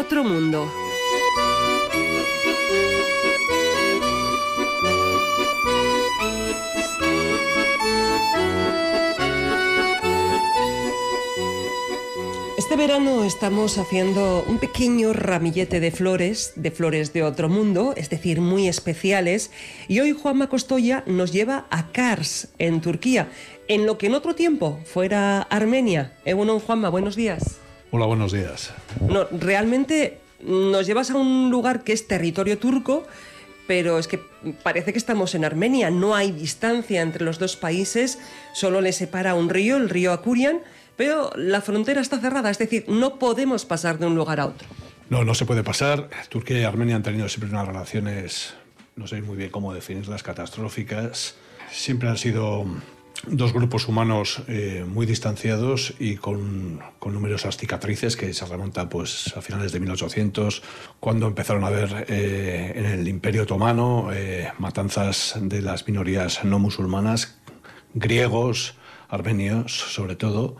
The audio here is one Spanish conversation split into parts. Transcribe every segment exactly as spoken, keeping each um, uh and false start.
otro mundo. Este verano estamos haciendo un pequeño ramillete de flores, de flores de otro mundo, es decir, muy especiales. Y hoy Juanma Costoya nos lleva a Kars, en Turquía, en lo que en otro tiempo fuera Armenia. Egunon, Juanma, buenos días. Hola, buenos días. No, realmente nos llevas a un lugar que es territorio turco, pero es que parece que estamos en Armenia. No hay distancia entre los dos países, solo les separa un río, el río Akurian, pero la frontera está cerrada, es decir, no podemos pasar de un lugar a otro. No, no se puede pasar. Turquía y Armenia han tenido siempre unas relaciones, no sé muy bien cómo definirlas, catastróficas. Siempre han sido dos grupos humanos eh, muy distanciados y con, con numerosas cicatrices que se remontan pues, a finales de mil ochocientos, cuando empezaron a haber eh, en el Imperio Otomano eh, matanzas de las minorías no musulmanas, griegos, armenios sobre todo,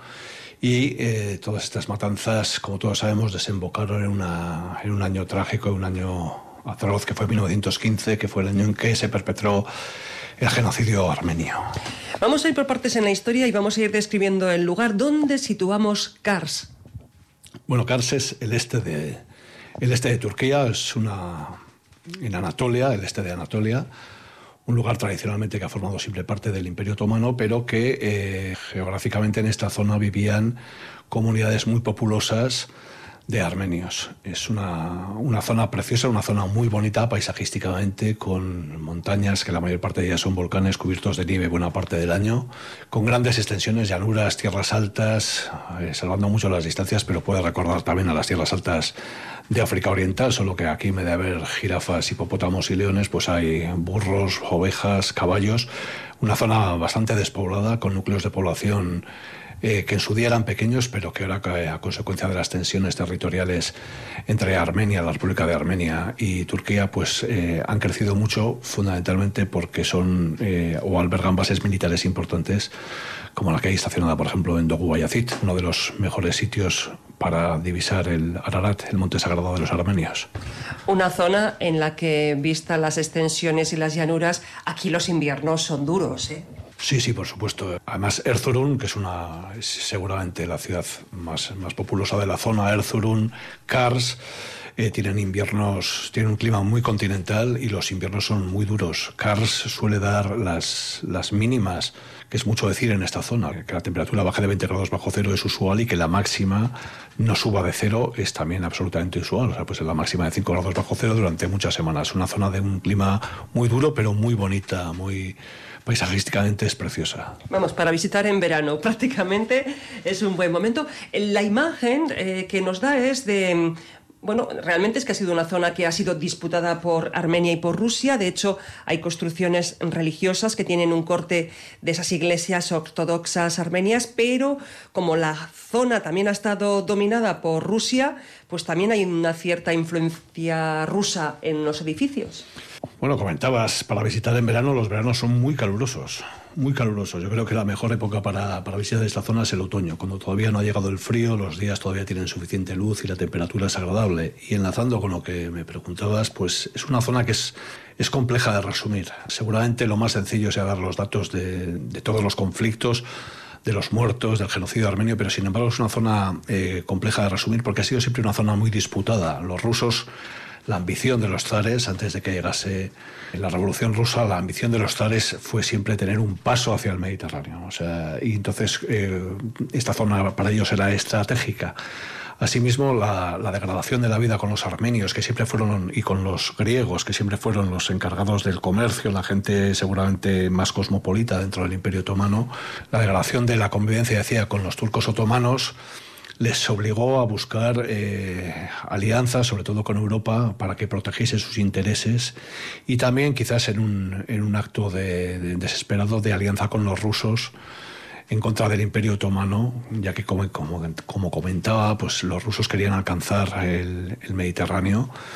y eh, todas estas matanzas, como todos sabemos, desembocaron en, una, en un año trágico, un año atroz, que fue mil novecientos quince, que fue el año en que se perpetró el genocidio armenio. Vamos a ir por partes en la historia y vamos a ir describiendo el lugar. ¿Dónde situamos Kars? Bueno, Kars es el este de, el este de Turquía, es una, en Anatolia, el este de Anatolia, un lugar tradicionalmente que ha formado siempre parte del Imperio Otomano, pero que eh, geográficamente en esta zona vivían comunidades muy populosas de armenios. Es una, una zona preciosa, una zona muy bonita paisajísticamente, con montañas, que la mayor parte de ellas son volcanes cubiertos de nieve buena parte del año, con grandes extensiones, llanuras, tierras altas, eh, salvando mucho las distancias, pero puede recordar también a las tierras altas de África Oriental, solo que aquí en vez de haber jirafas, hipopótamos y leones, pues hay burros, ovejas, caballos. Una zona bastante despoblada, con núcleos de población eh, que en su día eran pequeños, pero que ahora, a consecuencia de las tensiones territoriales entre Armenia, la República de Armenia y Turquía, pues eh, han crecido mucho, fundamentalmente porque son eh, o albergan bases militares importantes, como la que hay estacionada, por ejemplo, en Doğu Bayazit, uno de los mejores sitios para divisar el Ararat, el monte sagrado de los armenios. Una zona en la que, vistas las extensiones y las llanuras, aquí los inviernos son duros, ¿eh? Sí, sí, por supuesto. Además, Erzurum, que es una es seguramente la ciudad más, más populosa de la zona, Erzurum, Kars, eh, tienen inviernos, tienen un clima muy continental y los inviernos son muy duros. Kars suele dar las, las mínimas, que es mucho decir en esta zona, que la temperatura baje de veinte grados bajo cero es usual y que la máxima no suba de cero es también absolutamente usual. O sea, pues es la máxima de cinco grados bajo cero durante muchas semanas. Una zona de un clima muy duro, pero muy bonita, muy paisajísticamente es preciosa. Vamos, para visitar en verano prácticamente es un buen momento. La imagen eh, que nos da es de... Bueno, realmente es que ha sido una zona que ha sido disputada por Armenia y por Rusia. De hecho, hay construcciones religiosas que tienen un corte de esas iglesias ortodoxas armenias, pero como la zona también ha estado dominada por Rusia, pues también hay una cierta influencia rusa en los edificios. Bueno, comentabas, para visitar en verano, los veranos son muy calurosos, muy calurosos. Yo creo que la mejor época para, para visitar esta zona es el otoño, cuando todavía no ha llegado el frío, los días todavía tienen suficiente luz y la temperatura es agradable. Y enlazando con lo que me preguntabas, pues es una zona que es, es compleja de resumir. Seguramente lo más sencillo sea dar los datos de, de todos los conflictos, de los muertos, del genocidio armenio, pero sin embargo es una zona eh, compleja de resumir porque ha sido siempre una zona muy disputada. Los rusos... La ambición de los zares, antes de que llegase la Revolución Rusa, la ambición de los zares fue siempre tener un paso hacia el Mediterráneo. O sea, y entonces eh, esta zona para ellos era estratégica. Asimismo, la, la degradación de la vida con los armenios, que siempre fueron, y con los griegos, que siempre fueron los encargados del comercio, la gente seguramente más cosmopolita dentro del Imperio Otomano, la degradación de la convivencia, decía, con los turcos otomanos, les obligó a buscar eh, alianzas, sobre todo con Europa, para que protegiese sus intereses y también quizás en un, en un acto de, de desesperado de alianza con los rusos en contra del Imperio Otomano, ya que como, como, como comentaba, pues los rusos querían alcanzar el, el Mediterráneo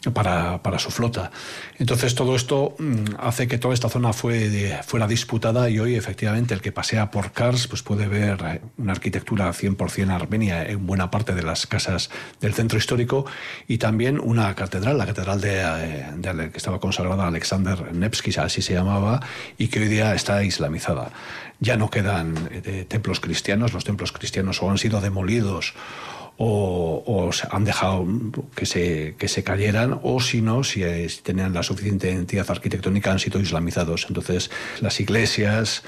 para, para su flota. Entonces todo esto mmm, hace que toda esta zona fue de, fuera disputada, y hoy efectivamente el que pasea por Kars pues puede ver una arquitectura cien por ciento armenia en buena parte de las casas del centro histórico, y también una catedral, la catedral de, de, de que estaba consagrada a Alexander Nevsky, así se llamaba, y que hoy día está islamizada. Ya no quedan eh, templos cristianos, los templos cristianos o han sido demolidos o, o han dejado que se, que se cayeran, o si no, si, eh, si tenían la suficiente identidad arquitectónica, han sido islamizados. Entonces las iglesias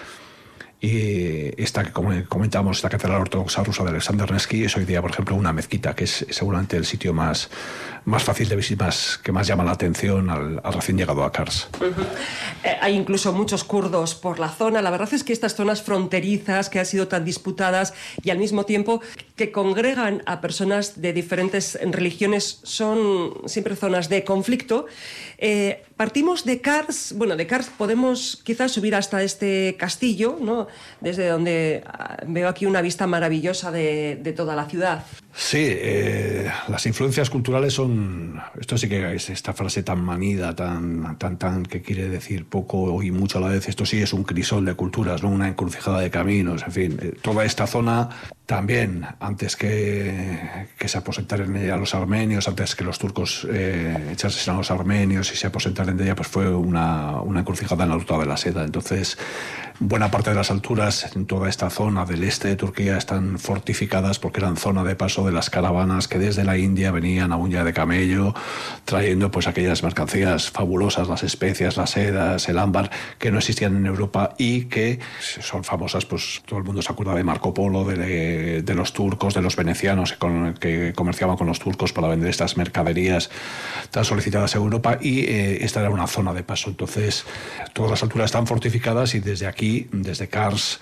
y esta que comentábamos, esta catedral ortodoxa rusa de Alexander Nevsky, es hoy día, por ejemplo, una mezquita, que es seguramente el sitio más, más fácil de visitar, más, que más llama la atención al, al recién llegado a Kars. Uh-huh. eh, hay incluso muchos kurdos por la zona. La verdad es que estas zonas fronterizas que han sido tan disputadas y al mismo tiempo que congregan a personas de diferentes religiones son siempre zonas de conflicto. Eh, partimos de Kars, bueno, de Kars podemos quizás subir hasta este castillo, ¿no? Desde donde veo aquí una vista maravillosa de, de toda la ciudad. Sí, eh, las influencias culturales son... Esto sí que es esta frase tan manida, tan, tan, tan que quiere decir poco y mucho a la vez. Esto sí es un crisol de culturas, ¿no? Una encrucijada de caminos, en fin. Eh, toda esta zona también, antes que, que se aposentaran a los armenios, antes que los turcos eh, echasen a los armenios y se aposentaran de ella, pues fue una, una encrucijada en la ruta de la seda. Entonces, buena parte de las alturas en toda esta zona del este de Turquía están fortificadas porque eran zona de paso de las caravanas que desde la India venían a uña de camello trayendo pues aquellas mercancías fabulosas, las especias, las sedas, el ámbar, que no existían en Europa y que son famosas. Pues todo el mundo se acuerda de Marco Polo, de, de los turcos, de los venecianos con, que comerciaban con los turcos para vender estas mercaderías tan solicitadas a Europa, y eh, esta era una zona de paso. Entonces todas las alturas están fortificadas y desde aquí, desde Kars,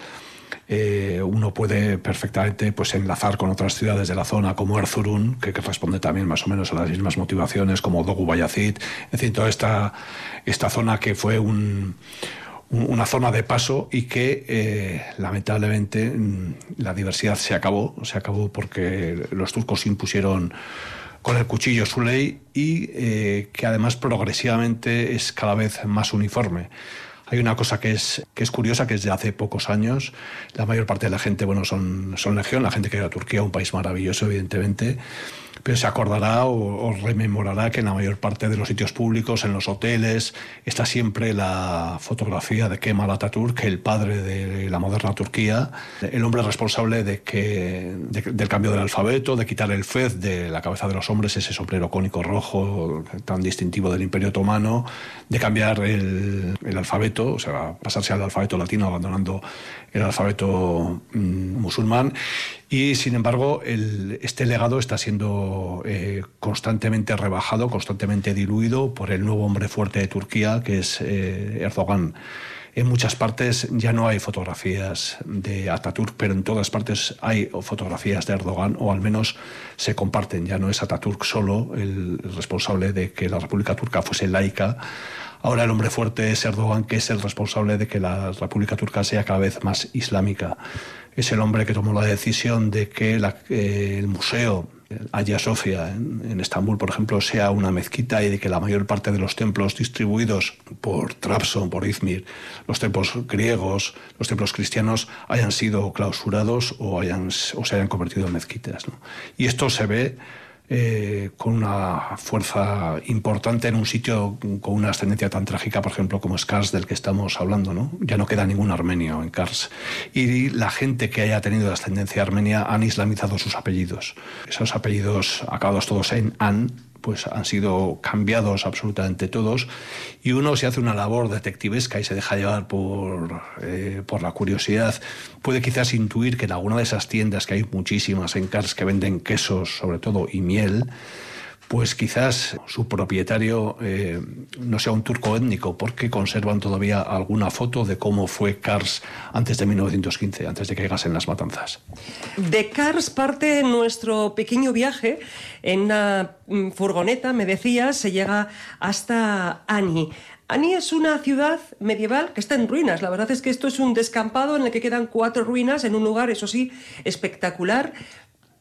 Eh, uno puede perfectamente pues, enlazar con otras ciudades de la zona como Erzurum, que, que responde también más o menos a las mismas motivaciones, como Doğu Bayazid, es decir, toda esta, esta zona que fue un, un, una zona de paso y que eh, lamentablemente la diversidad se acabó, se acabó porque los turcos impusieron con el cuchillo su ley y eh, que además progresivamente es cada vez más uniforme. Hay una cosa que es, que es curiosa, que es de hace pocos años. La mayor parte de la gente, bueno, son, son legión, la gente que va a Turquía, un país maravilloso, evidentemente, pero se acordará o, o rememorará que en la mayor parte de los sitios públicos, en los hoteles, está siempre la fotografía de Kemal Atatürk, el padre de la moderna Turquía, el hombre responsable de que, de, del cambio del alfabeto, de quitar el fez de la cabeza de los hombres, ese sombrero cónico rojo tan distintivo del Imperio Otomano, de cambiar el, el alfabeto, o sea, pasarse al alfabeto latino, abandonando el alfabeto mm, musulmán. Y, sin embargo, el, este legado está siendo eh, constantemente rebajado, constantemente diluido por el nuevo hombre fuerte de Turquía, que es eh, Erdogan. En muchas partes ya no hay fotografías de Atatürk, pero en todas partes hay fotografías de Erdogan, o al menos se comparten. Ya no es Atatürk solo el responsable de que la República Turca fuese laica. Ahora el hombre fuerte es Erdogan, que es el responsable de que la República Turca sea cada vez más islámica. Es el hombre que tomó la decisión de que la, eh, el museo Hagia Sofia en, en Estambul, por ejemplo, sea una mezquita, y de que la mayor parte de los templos distribuidos por Trabzon, por Izmir, los templos griegos, los templos cristianos, hayan sido clausurados o, hayan, o se hayan convertido en mezquitas, ¿no? Y esto se ve Eh, con una fuerza importante en un sitio con una ascendencia tan trágica, por ejemplo, como es Kars, del que estamos hablando, ¿no? Ya no queda ningún armenio en Kars. Y la gente que haya tenido ascendencia armenia han islamizado sus apellidos. Esos apellidos acabados todos en an, pues han sido cambiados absolutamente todos, y uno, si hace una labor detectivesca y se deja llevar por, eh, por la curiosidad, puede quizás intuir que en alguna de esas tiendas, que hay muchísimas en Kars que venden quesos sobre todo y miel, pues quizás su propietario eh, no sea un turco étnico, porque conservan todavía alguna foto de cómo fue Kars antes de mil novecientos quince, antes de que llegasen las matanzas. De Kars parte nuestro pequeño viaje en una furgoneta, me decías, se llega hasta Ani. Ani es una ciudad medieval que está en ruinas. La verdad es que esto es un descampado en el que quedan cuatro ruinas en un lugar, eso sí, espectacular.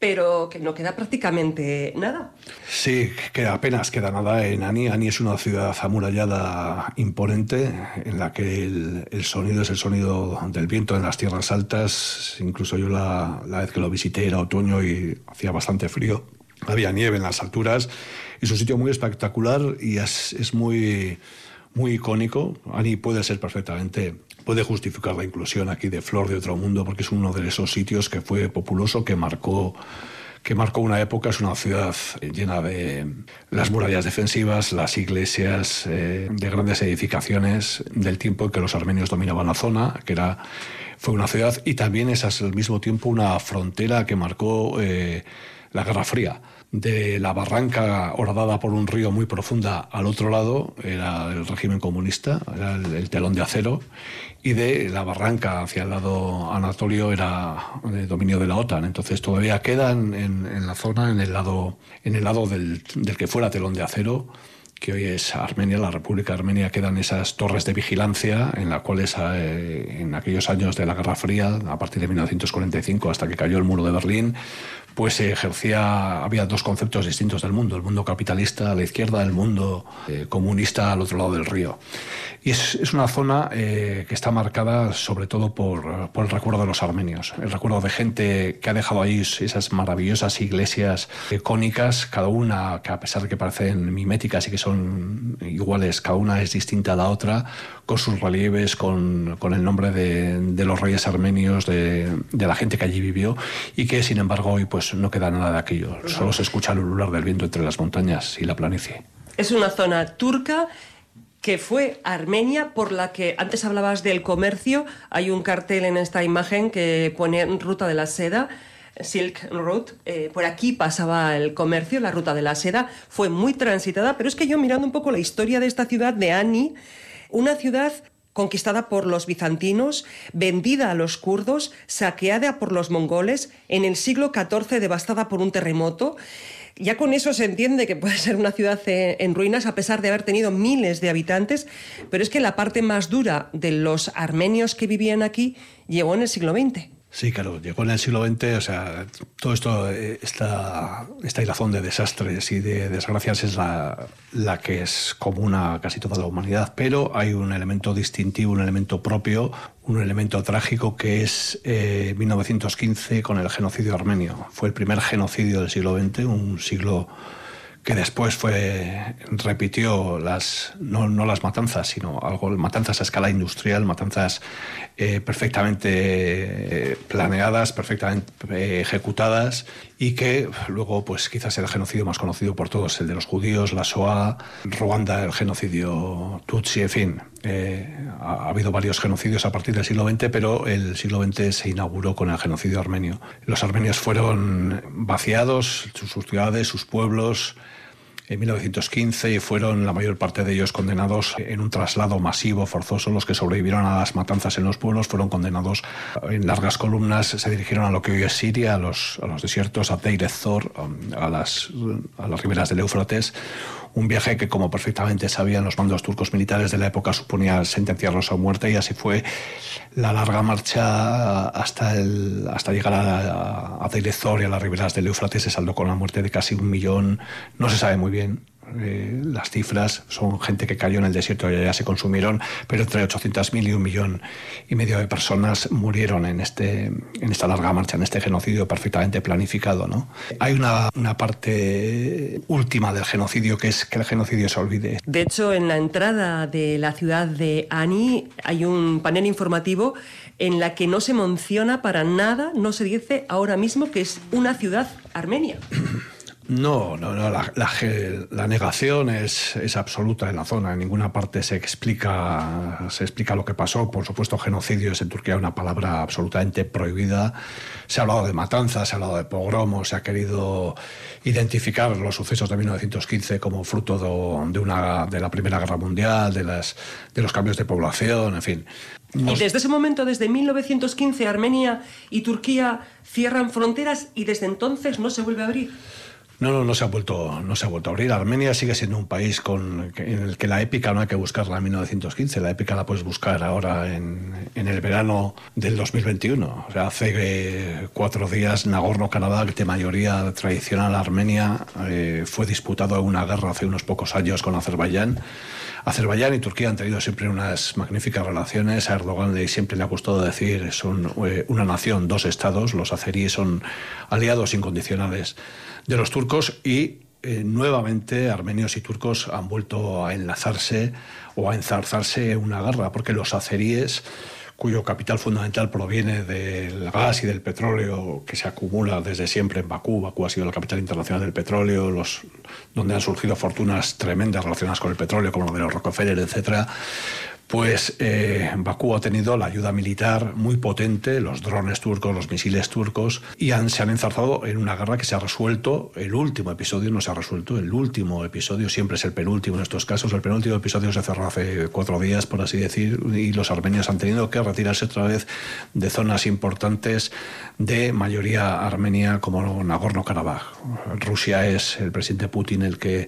pero que no queda prácticamente nada. Sí, que apenas queda nada en Ani. Ani es una ciudad amurallada imponente en la que el, el sonido es el sonido del viento en las tierras altas. Incluso yo la, la vez que lo visité era otoño y hacía bastante frío. Había nieve en las alturas. Es un sitio muy espectacular y es, es muy, muy icónico. Ani puede ser perfectamente... puede justificar la inclusión aquí de Flor de Otro Mundo, porque es uno de esos sitios que fue populoso, que marcó, que marcó una época. Es una ciudad llena de las murallas defensivas, las iglesias, eh, de grandes edificaciones del tiempo en que los armenios dominaban la zona, que era, fue una ciudad, y también es al mismo tiempo una frontera que marcó eh, la Guerra Fría. De la barranca horadada por un río muy profunda al otro lado era el régimen comunista, era el, el telón de acero, y de la barranca hacia el lado anatolio era el dominio de la OTAN. Entonces todavía quedan en, en la zona, en el lado, en el lado del, del que fuera telón de acero, que hoy es Armenia, la República Armenia, quedan esas torres de vigilancia en las cuales eh, en aquellos años de la Guerra Fría, a partir de mil novecientos cuarenta y cinco hasta que cayó el muro de Berlín, pues se ejercía, había dos conceptos distintos del mundo: el mundo capitalista a la izquierda, el mundo eh, comunista al otro lado del río. Y es, es una zona eh, que está marcada sobre todo por, por el recuerdo de los armenios, el recuerdo de gente que ha dejado ahí esas maravillosas iglesias eh, cónicas, cada una que, a pesar de que parecen miméticas y que son iguales, cada una es distinta a la otra, con sus relieves, con, con el nombre de, de los reyes armenios, de, de la gente que allí vivió, y que sin embargo hoy pues no queda nada de aquello, solo se escucha el ulular del viento entre las montañas y la planicie. Es una zona turca que fue Armenia, por la que antes hablabas del comercio. Hay un cartel en esta imagen que pone Ruta de la Seda, Silk Road. Eh, por aquí pasaba el comercio, la Ruta de la Seda. Fue muy transitada, pero es que yo, mirando un poco la historia de esta ciudad de Ani, una ciudad conquistada por los bizantinos, vendida a los kurdos, saqueada por los mongoles, en el siglo catorce devastada por un terremoto. Ya con eso se entiende que puede ser una ciudad en ruinas, a pesar de haber tenido miles de habitantes, pero es que la parte más dura de los armenios que vivían aquí llegó en el siglo veinte. Sí, claro, llegó en el siglo veinte, o sea, todo esto, esta, esta hilazón de desastres y de desgracias es la, la que es común a casi toda la humanidad, pero hay un elemento distintivo, un elemento propio, un elemento trágico, que es eh, mil novecientos quince con el genocidio armenio. Fue el primer genocidio del siglo veinte, un siglo que después fue repitió las no, no las matanzas, sino algo matanzas a escala industrial, matanzas eh, perfectamente eh, planeadas, perfectamente eh, ejecutadas, y que luego pues quizás el genocidio más conocido por todos, el de los judíos, la Shoah, Ruanda, el genocidio Tutsi, en fin. Eh, ha, ha habido varios genocidios a partir del siglo veinte, pero el siglo veinte se inauguró con el genocidio armenio. Los armenios fueron vaciados, sus ciudades, sus pueblos, en mil novecientos quince, y fueron la mayor parte de ellos condenados en un traslado masivo, forzoso. Los que sobrevivieron a las matanzas en los pueblos fueron condenados en largas columnas, se dirigieron a lo que hoy es Siria, a los, a los desiertos, a Deir ez-Zor, a las, a las riberas del Éufrates. Un viaje que, como perfectamente sabían los mandos turcos militares de la época, suponía sentenciarlos a muerte, y así fue la larga marcha hasta, el, hasta llegar a, a Deir ez-Zor y a las riberas del Éufrates. Se saldó con la muerte de casi un millón, no se sabe muy bien Eh, las cifras, son gente que cayó en el desierto y ya se consumieron, pero entre ochocientos mil y un millón y medio de personas murieron en, este, en esta larga marcha, en este genocidio perfectamente planificado, ¿no? Hay una, una parte última del genocidio, que es que el genocidio se olvide. De hecho, en la entrada de la ciudad de Ani hay un panel informativo en la que no se menciona para nada, no se dice ahora mismo que es una ciudad armenia. No, no, no la, la, la negación es, es absoluta en la zona. En ninguna parte se explica, se explica lo que pasó. Por supuesto, genocidio es en Turquía una palabra absolutamente prohibida. Se ha hablado de matanzas, se ha hablado de pogromos, se ha querido identificar los sucesos de mil novecientos quince como fruto de, de, una, de la Primera Guerra Mundial, de, las, de los cambios de población, en fin. Nos... Y desde ese momento, desde mil novecientos quince, Armenia y Turquía cierran fronteras, y desde entonces no se vuelve a abrir. No, no, no se ha vuelto, no se ha vuelto a abrir. Armenia sigue siendo un país con, en el que la épica no hay que buscarla en mil novecientos quince, la épica la puedes buscar ahora en, en el verano del dos mil veintiuno. O sea, hace eh, cuatro días Nagorno-Karabaj, de mayoría tradicional armenia, eh, fue disputado en una guerra hace unos pocos años con Azerbaiyán. Azerbaiyán y Turquía han tenido siempre unas magníficas relaciones. A Erdogan le, siempre le ha gustado decir son eh, una nación, dos estados. Los azeríes son aliados incondicionales de los turcos y eh, nuevamente armenios y turcos han vuelto a enlazarse o a enzarzarse en una guerra, porque los azeríes, cuyo capital fundamental proviene del gas y del petróleo que se acumula desde siempre en Bakú. Bakú ha sido la capital internacional del petróleo, los, donde han surgido fortunas tremendas relacionadas con el petróleo, como lo de los Rockefeller, etcétera. Pues eh, Bakú ha tenido la ayuda militar muy potente, los drones turcos, los misiles turcos, y han, se han enzarzado en una guerra que se ha resuelto. El último episodio no se ha resuelto, el último episodio siempre es el penúltimo en estos casos. El penúltimo episodio se cerró hace cuatro días, por así decir, y los armenios han tenido que retirarse otra vez de zonas importantes de mayoría armenia como Nagorno-Karabaj. Rusia es el presidente Putin el que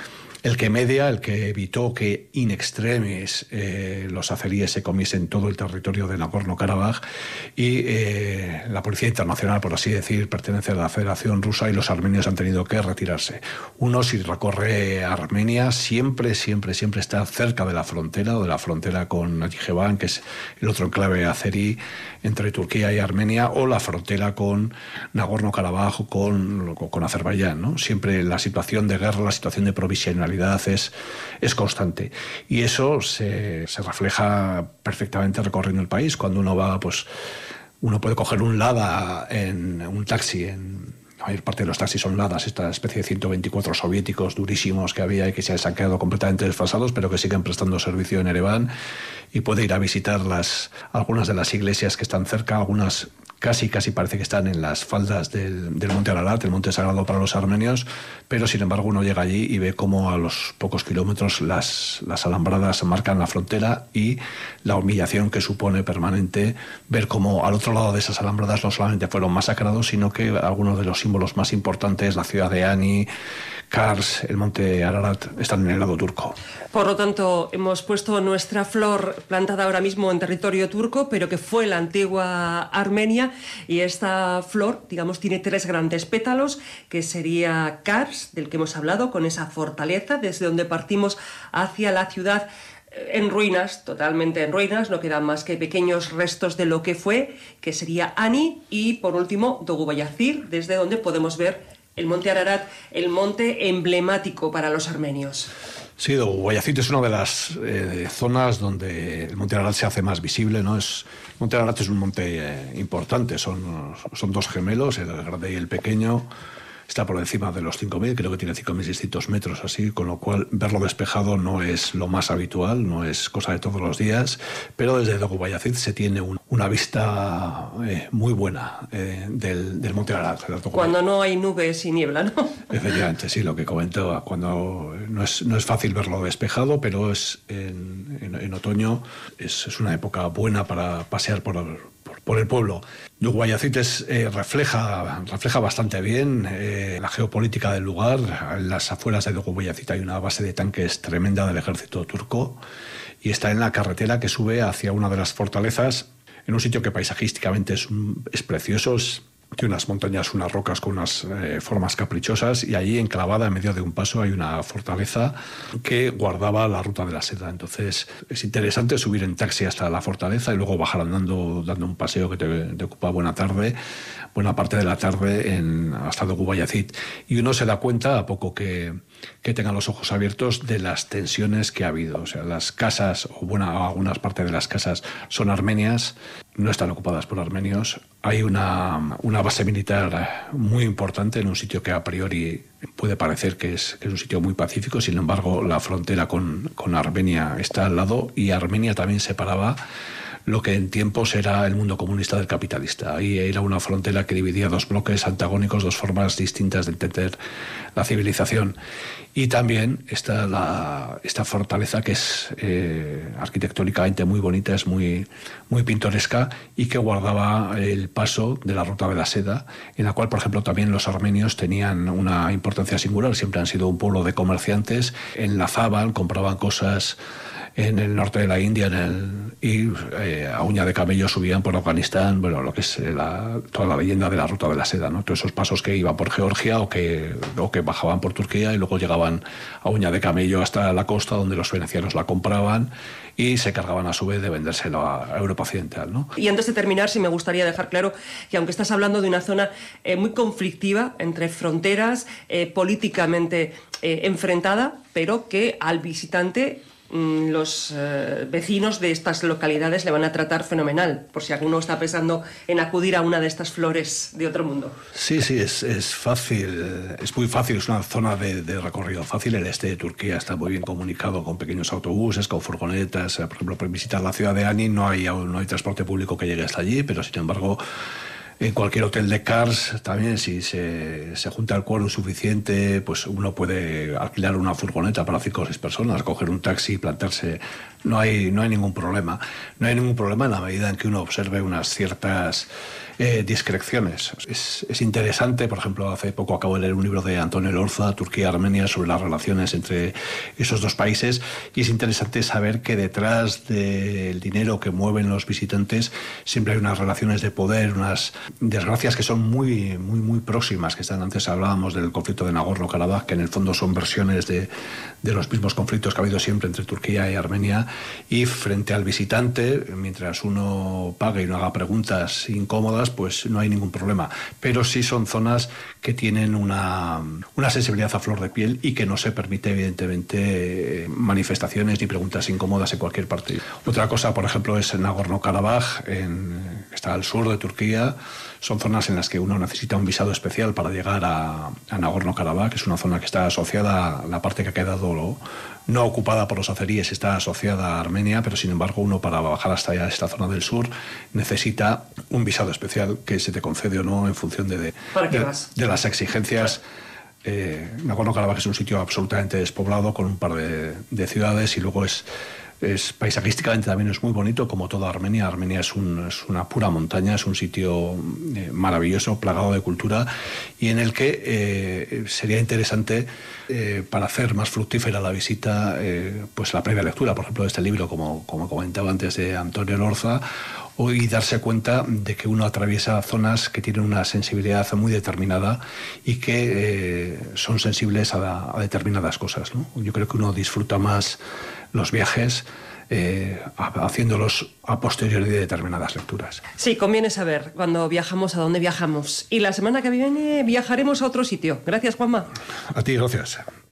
El que media, el que evitó que in extremis eh, los azeríes se comiesen todo el territorio de Nagorno-Karabaj, y eh, la Policía Internacional, por así decir, pertenece a la Federación Rusa, y los armenios han tenido que retirarse. Uno, si recorre Armenia, siempre, siempre, siempre está cerca de la frontera, o de la frontera con Najijevan, que es el otro enclave azerí entre Turquía y Armenia, o la frontera con Nagorno-Karabaj o con, con Azerbaiyán, ¿no? Siempre la situación de guerra, la situación de provisionalidad Es, es constante, y eso se, se refleja perfectamente recorriendo el país. Cuando uno va, pues uno puede coger un Lada en un taxi, en la mayor parte de los taxis son Ladas, esta especie de ciento veinticuatro soviéticos durísimos que había y que se han quedado completamente desfasados, pero que siguen prestando servicio en Ereván, y puede ir a visitar las, algunas de las iglesias que están cerca, algunas casi, casi parece que están en las faldas del, del monte Ararat, el monte sagrado para los armenios, pero sin embargo uno llega allí y ve cómo a los pocos kilómetros las, las alambradas marcan la frontera, y la humillación que supone permanente ver cómo al otro lado de esas alambradas no solamente fueron masacrados, sino que algunos de los símbolos más importantes, la ciudad de Ani, Kars, el monte Ararat, están en el lado turco. Por lo tanto, hemos puesto nuestra flor plantada ahora mismo en territorio turco, pero que fue la antigua Armenia, y esta flor, digamos, tiene tres grandes pétalos, que sería Kars, del que hemos hablado, con esa fortaleza desde donde partimos hacia la ciudad en ruinas, totalmente en ruinas, no quedan más que pequeños restos de lo que fue, que sería Ani, y por último Doğu-Bayazid, desde donde podemos ver el monte Ararat, el monte emblemático para los armenios. Sí, Doğu-Bayazid es una de las eh, zonas donde el monte Ararat se hace más visible, ¿no? Es, el monte Ararat es un monte eh, importante, son, son dos gemelos, el grande y el pequeño. Está por encima de los cinco mil, creo que tiene cinco mil seiscientos metros así, con lo cual verlo despejado no es lo más habitual, no es cosa de todos los días, pero desde Doğu-Bayazid se tiene un, una vista eh, muy buena eh, del, del monte Ararat. Cuando no hay nubes y niebla, ¿no? Efectivamente, sí, lo que comentaba, cuando no es, no es fácil verlo despejado, pero es en, en, en otoño es, es una época buena para pasear por el, por, por el pueblo. Doğu-Bayazid eh, refleja, refleja bastante bien eh, la geopolítica del lugar. En las afueras de Doğu-Bayazid hay una base de tanques tremenda del ejército turco, y está en la carretera que sube hacia una de las fortalezas, en un sitio que paisajísticamente es, es precioso. Es, tiene unas montañas, unas rocas con unas eh, formas caprichosas, y allí enclavada en medio de un paso hay una fortaleza que guardaba la ruta de la seda. Entonces es interesante subir en taxi hasta la fortaleza y luego bajar andando, dando un paseo que te, te ocupa buena tarde, buena parte de la tarde en, hasta Doğu-Bayazid, y uno se da cuenta a poco que, que tenga los ojos abiertos de las tensiones que ha habido. O sea, las casas, o buena, algunas partes de las casas son armenias, no están ocupadas por armenios. Hay una, una base militar muy importante en un sitio que a priori puede parecer que es, que es un sitio muy pacífico. Sin embargo, la frontera con, con Armenia está al lado, y Armenia también separaba lo que en tiempos era el mundo comunista del capitalista. Ahí era una frontera que dividía dos bloques antagónicos, dos formas distintas de entender la civilización. Y también está la, esta fortaleza que es eh, arquitectónicamente muy bonita, es muy, muy pintoresca y que guardaba el paso de la ruta de la seda, en la cual, por ejemplo, también los armenios tenían una importancia singular. Siempre han sido un pueblo de comerciantes, enlazaban, compraban cosas en el norte de la India en el, y eh, a uña de camello subían por Afganistán, bueno, lo que es la, toda la leyenda de la ruta de la seda, ¿no? Todos esos pasos que iban por Georgia o que, o que bajaban por Turquía y luego llegaban a uña de camello hasta la costa, donde los venecianos la compraban y se cargaban a su vez de vendérselo a Europa Occidental, ¿no? Y antes de terminar, sí me gustaría dejar claro que aunque estás hablando de una zona eh, muy conflictiva entre fronteras, eh, políticamente eh, enfrentada, pero que al visitante los eh, vecinos de estas localidades le van a tratar fenomenal, por si alguno está pensando en acudir a una de estas flores de otro mundo. Sí, sí, es, es fácil, es muy fácil, es una zona de, de recorrido fácil. El este de Turquía está muy bien comunicado con pequeños autobuses, con furgonetas. Por ejemplo, para visitar la ciudad de Ani no hay, no hay transporte público que llegue hasta allí, pero sin embargo en cualquier hotel de Kars también, si se, se junta el quórum suficiente, pues uno puede alquilar una furgoneta para cinco o seis personas, coger un taxi y plantarse. No hay, no hay ningún problema. No hay ningún problema en la medida en que uno observe unas ciertas eh, discreciones. Es, es interesante, por ejemplo, hace poco acabo de leer un libro de Antonio Elorza, Turquía-Armenia, sobre las relaciones entre esos dos países, y es interesante saber que detrás del dinero que mueven los visitantes siempre hay unas relaciones de poder, unas desgracias que son muy, muy, muy próximas, que están, antes hablábamos del conflicto de Nagorno-Karabaj, que en el fondo son versiones de, de los mismos conflictos que ha habido siempre entre Turquía y Armenia, y frente al visitante, mientras uno pague y no haga preguntas incómodas, pues no hay ningún problema. Pero sí son zonas que tienen una, una sensibilidad a flor de piel y que no se permite, evidentemente, manifestaciones ni preguntas incómodas en cualquier parte. Otra cosa, por ejemplo, es en Nagorno-Karabaj, en, que está al sur de Turquía. Son zonas en las que uno necesita un visado especial para llegar a, a Nagorno-Karabaj, que es una zona que está asociada a la parte que ha quedado lo, no ocupada por los azeríes, está asociada a Armenia, pero sin embargo uno para bajar hasta allá, esta zona del sur, necesita un visado especial que se te concede o no en función de, de, de, de las exigencias. Eh, Nagorno-Karabaj es un sitio absolutamente despoblado con un par de, de ciudades y luego es Es, paisajísticamente también es muy bonito, como toda Armenia. Armenia es, un, es una pura montaña, es un sitio eh, maravilloso, plagado de cultura, y en el que eh, sería interesante, eh, para hacer más fructífera la visita, eh, pues la previa lectura, por ejemplo, de este libro, como, como comentaba antes, de Antonio Elorza, y darse cuenta de que uno atraviesa zonas que tienen una sensibilidad muy determinada y que eh, son sensibles a, a determinadas cosas, ¿no? Yo creo que uno disfruta más los viajes eh, haciéndolos a posteriori de determinadas lecturas. Sí, conviene saber cuando viajamos a dónde viajamos. Y la semana que viene viajaremos a otro sitio. Gracias, Juanma. A ti, gracias.